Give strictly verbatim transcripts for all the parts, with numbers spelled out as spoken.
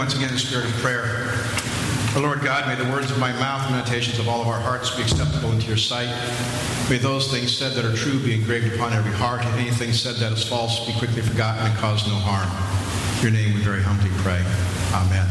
Once again, in the spirit of prayer. O Lord God, may the words of my mouth and meditations of all of our hearts be acceptable into your sight. May those things said that are true be engraved upon every heart, and anything said that is false be quickly forgotten and cause no harm. In your name we very humbly pray. Amen.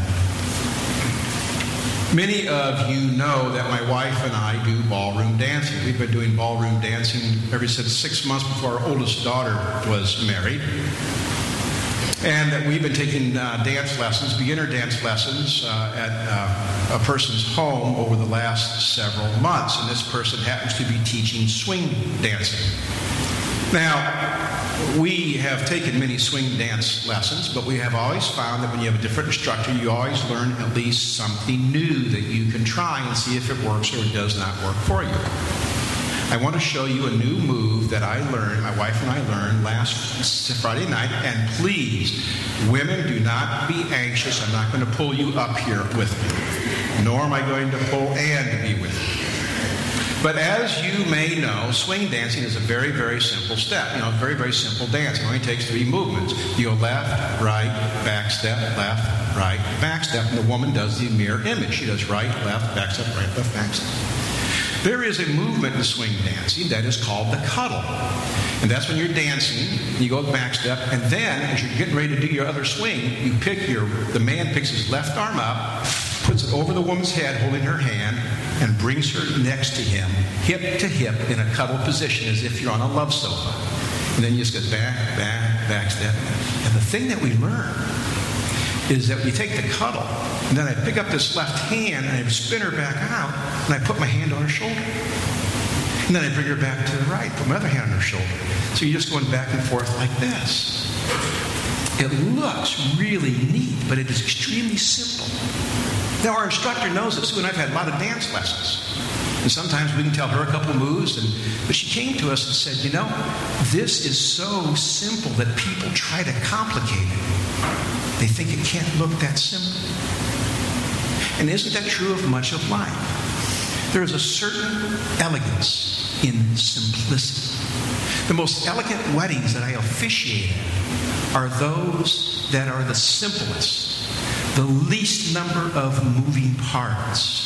Many of you know that my wife and I do ballroom dancing. We've been doing ballroom dancing ever since six months before our oldest daughter was married. And that we've been taking uh, dance lessons, beginner dance lessons, uh, at uh, a person's home over the last several months. And this person happens to be teaching swing dancing. Now, we have taken many swing dance lessons, but we have always found that when you have a different instructor, you always learn at least something new that you can try and see if it works or it does not work for you. I want to show you a new move that I learned, my wife and I learned last Friday night. And please, women, do not be anxious. I'm not going to pull you up here with me, nor am I going to pull Ann to be with me. But as you may know, swing dancing is a very, very simple step. You know, very, very simple dance. It only takes three movements. You go left, right, back step, left, right, back step. And the woman does the mirror image. She does right, left, back step, right, left, back step. There is a movement in swing dancing that is called the cuddle. And that's when you're dancing, you go back step, and then as you're getting ready to do your other swing, you pick your, the man picks his left arm up, puts it over the woman's head, holding her hand, and brings her next to him, hip to hip, in a cuddle position as if you're on a love sofa. And then you just go back, back, back step. And the thing that we learn is that we take the cuddle, and then I pick up this left hand, and I spin her back out, and I put my hand on her shoulder. And then I bring her back to the right, put my other hand on her shoulder. So you're just going back and forth like this. It looks really neat, but it is extremely simple. Now, our instructor knows that Sue and I have had a lot of dance lessons. And sometimes we can tell her a couple moves, and but she came to us and said, you know, this is so simple that people try to complicate it. They think it can't look that simple. And isn't that true of much of life? There is a certain elegance in simplicity. The most elegant weddings that I officiated are those that are the simplest, the least number of moving parts.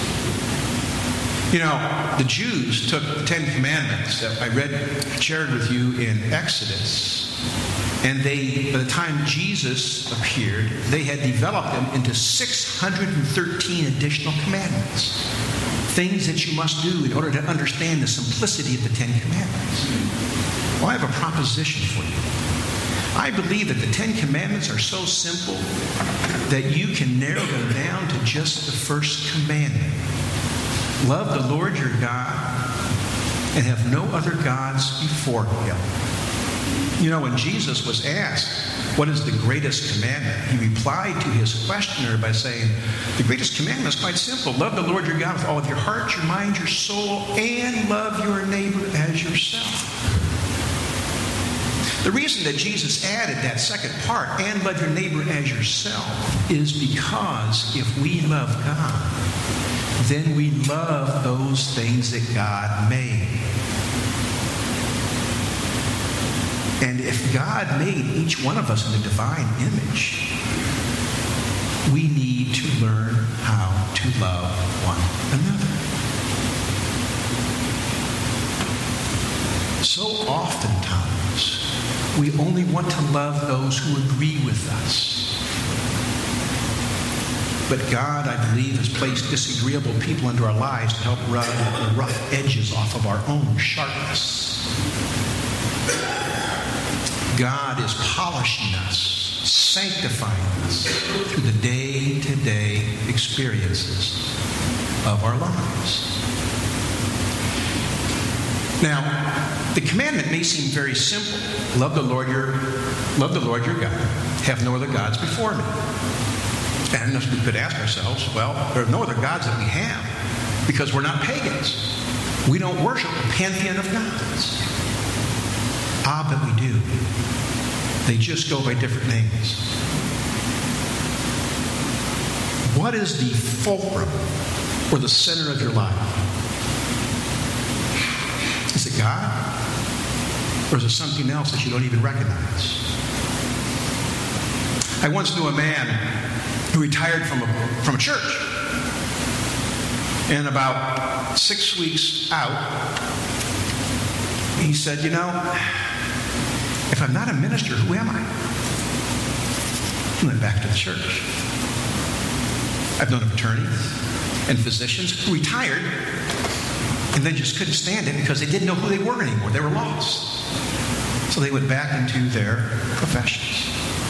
You know, the Jews took the Ten Commandments that I read, shared with you in Exodus, and they, by the time Jesus appeared, they had developed them into six hundred thirteen additional commandments. Things that you must do in order to understand the simplicity of the Ten Commandments. Well, I have a proposition for you. I believe that the Ten Commandments are so simple that you can narrow them down to just the first commandment. Love the Lord your God and have no other gods before him. You know, when Jesus was asked, what is the greatest commandment? He replied to his questioner by saying, the greatest commandment is quite simple. Love the Lord your God with all of your heart, your mind, your soul, and love your neighbor as yourself. The reason that Jesus added that second part, and love your neighbor as yourself, is because if we love God, then we love those things that God made. And if God made each one of us in the divine image, we need to learn how to love one another. So oftentimes, we only want to love those who agree with us. But God, I believe, has placed disagreeable people into our lives to help rub the rough edges off of our own sharpness. God is polishing us, sanctifying us through the day-to-day experiences of our lives. Now, the commandment may seem very simple. Love the Lord your, love the Lord your God. Have no other gods before me. And we could ask ourselves, well, there are no other gods that we have because we're not pagans. We don't worship a pantheon of gods. Ah, but we do. They just go by different names. What is the fulcrum or the center of your life? Is it God? Or is it something else that you don't even recognize? I once knew a man who retired from a, from a church. And about six weeks out, he said, you know, if I'm not a minister, who am I? He went back to the church. I've known of attorneys and physicians who retired and then just couldn't stand it because they didn't know who they were anymore. They were lost. So they went back into their professions.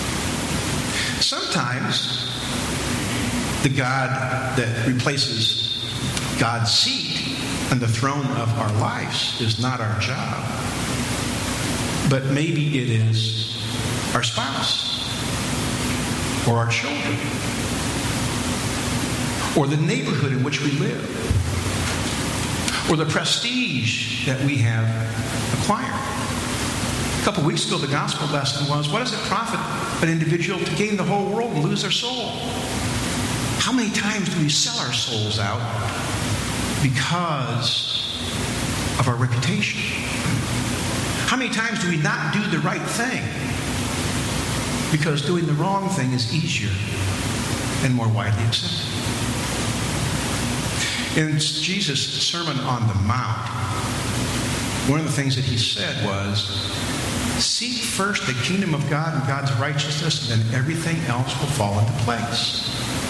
Sometimes the God that replaces God's seat on the throne of our lives is not our job, but maybe it is our spouse or our children or the neighborhood in which we live or the prestige that we have acquired. A couple weeks ago, the gospel lesson was, what does it profit an individual to gain the whole world and lose their soul? How many times do we sell our souls out because of our reputation? How many times do we not do the right thing because doing the wrong thing is easier and more widely accepted? In Jesus' Sermon on the Mount, one of the things that he said was, seek first the kingdom of God and God's righteousness, and then everything else will fall into place.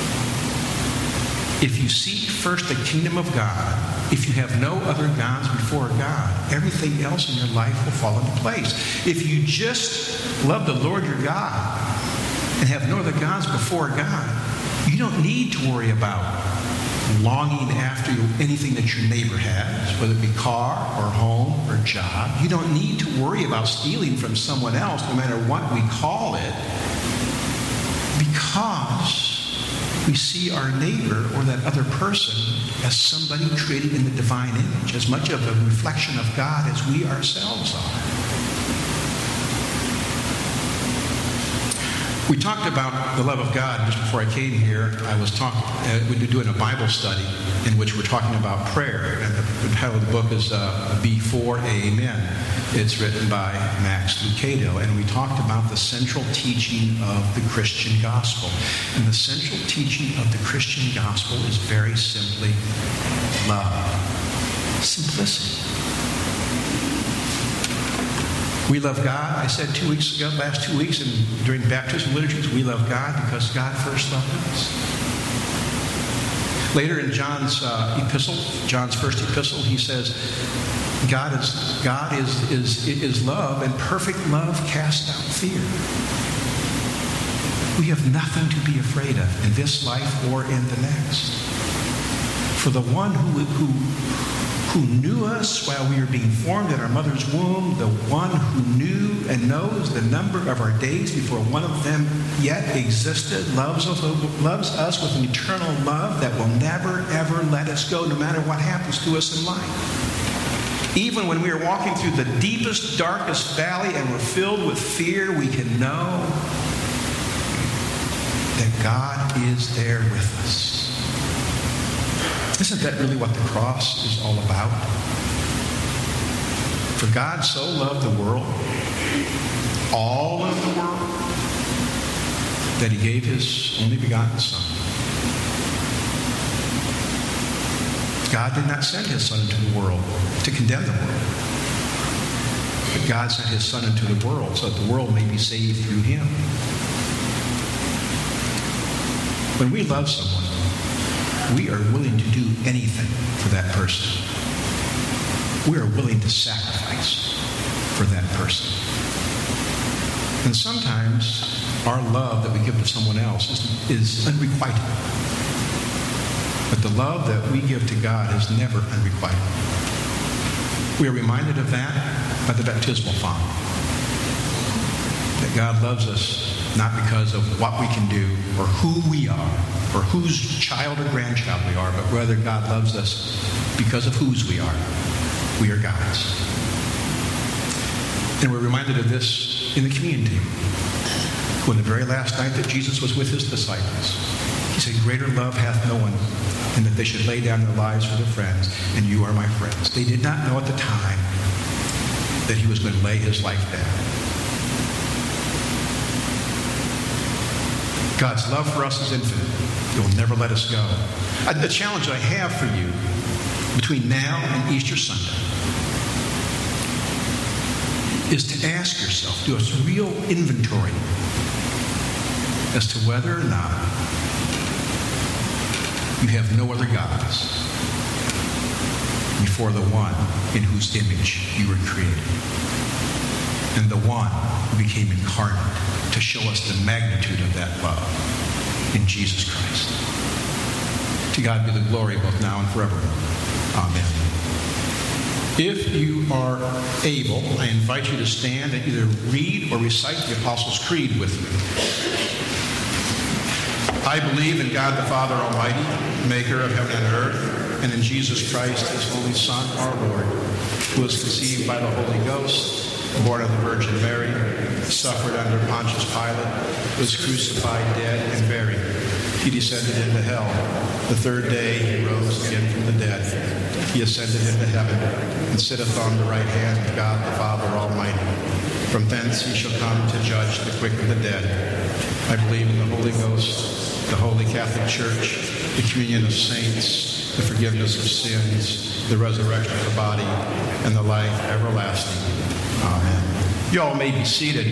If you seek first the kingdom of God, if you have no other gods before God, everything else in your life will fall into place. If you just love the Lord your God and have no other gods before God, you don't need to worry about longing after anything that your neighbor has, whether it be car or home or job. You don't need to worry about stealing from someone else, no matter what we call it, because we see our neighbor or that other person as somebody created in the divine image, as much of a reflection of God as we ourselves are. We talked about the love of God just before I came here. I was talking, uh, we were doing a Bible study in which we're talking about prayer. And the, the title of the book is uh, Before Amen. It's written by Max Lucado. And we talked about the central teaching of the Christian gospel. And the central teaching of the Christian gospel is very simply love. Simplicity. We love God. I said two weeks ago, last two weeks, and during baptism liturgies, we love God because God first loved us. Later in John's uh, epistle, John's first epistle, he says, God is God is is is love, and perfect love casts out fear. We have nothing to be afraid of in this life or in the next. For the one who who. who knew us while we were being formed in our mother's womb, the one who knew and knows the number of our days before one of them yet existed, loves us, loves us with an eternal love that will never, ever let us go, no matter what happens to us in life. Even when we are walking through the deepest, darkest valley and we're filled with fear, we can know that God is there with us. Isn't that really what the cross is all about? For God so loved the world, all of the world, that he gave his only begotten Son. God did not send his Son into the world to condemn the world. But God sent his Son into the world so that the world may be saved through him. When we love someone, we are willing to do anything for that person. We are willing to sacrifice for that person. And sometimes our love that we give to someone else is, is unrequited. But the love that we give to God is never unrequited. We are reminded of that by the baptismal font. That God loves us not because of what we can do or who we are or whose child or grandchild we are, but rather God loves us because of whose we are. We are God's. And we're reminded of this in the community. When the very last night that Jesus was with his disciples, he said, greater love hath no one than that they should lay down their lives for their friends, and you are my friends. They did not know at the time that he was going to lay his life down. God's love for us is infinite. He will never let us go. Uh, the challenge I have for you between now and Easter Sunday is to ask yourself, do a real inventory as to whether or not you have no other gods before the one in whose image you were created, and the one who became incarnate to show us the magnitude of that love in Jesus Christ. To God be the glory both now and forevermore. Amen. If you are able, I invite you to stand and either read or recite the Apostles' Creed with me. I believe in God the Father Almighty, maker of heaven and earth, and in Jesus Christ, his only Son, our Lord, who was conceived by the Holy Ghost, born of the Virgin Mary, suffered under Pontius Pilate, was crucified, dead, and buried. He descended into hell. The third day he rose again from the dead. He ascended into heaven and sitteth on the right hand of God the Father Almighty. From thence he shall come to judge the quick and the dead. I believe in the Holy Ghost, the Holy Catholic Church, the communion of saints, the forgiveness of sins, the resurrection of the body, and the life everlasting. Amen. You all may be seated.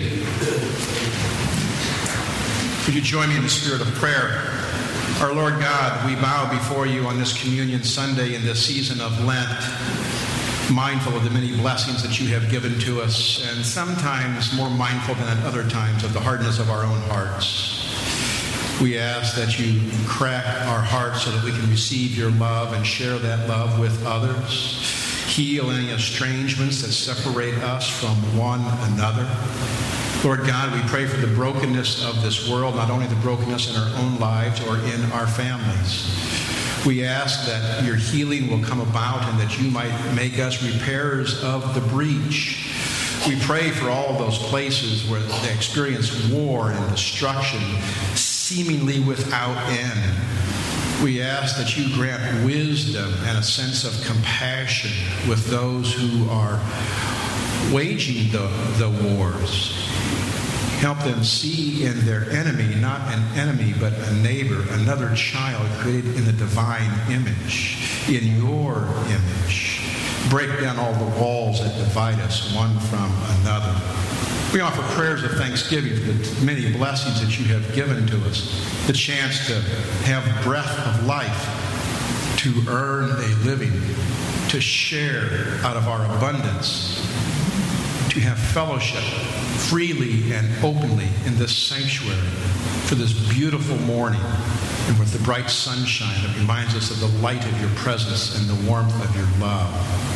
Would you join me in the spirit of prayer? Our Lord God, we bow before you on this Communion Sunday in this season of Lent, mindful of the many blessings that you have given to us, and sometimes more mindful than at other times of the hardness of our own hearts. We ask that you crack our hearts so that we can receive your love and share that love with others. Heal any estrangements that separate us from one another. Lord God, we pray for the brokenness of this world, not only the brokenness in our own lives or in our families. We ask that your healing will come about and that you might make us repairers of the breach. We pray for all of those places where they experience war and destruction seemingly without end. We ask that you grant wisdom and a sense of compassion with those who are waging the, the wars. Help them see in their enemy not an enemy but a neighbor, another child created in the divine image, in your image. Break down all the walls that divide us one from another. We offer prayers of thanksgiving for the many blessings that you have given to us, the chance to have breath of life, to earn a living, to share out of our abundance, to have fellowship freely and openly in this sanctuary for this beautiful morning and with the bright sunshine that reminds us of the light of your presence and the warmth of your love.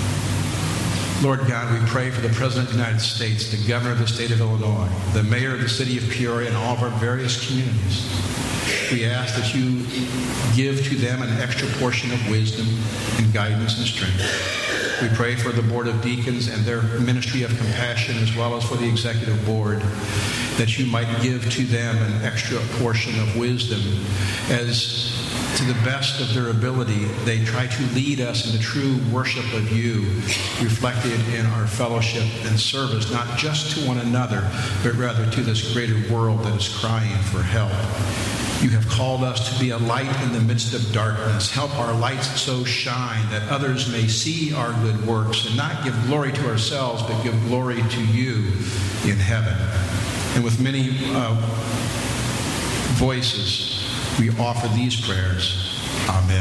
Lord God, we pray for the President of the United States, the Governor of the State of Illinois, the Mayor of the City of Peoria, and all of our various communities. We ask that you give to them an extra portion of wisdom and guidance and strength. We pray for the Board of Deacons and their ministry of compassion, as well as for the Executive Board, that you might give to them an extra portion of wisdom as, to the best of their ability, they try to lead us in the true worship of you, reflected in our fellowship and service, not just to one another, but rather to this greater world that is crying for help. You have called us to be a light in the midst of darkness. Help our lights so shine that others may see our good works and not give glory to ourselves, but give glory to you in heaven. And with many uh, voices, we offer these prayers. Amen.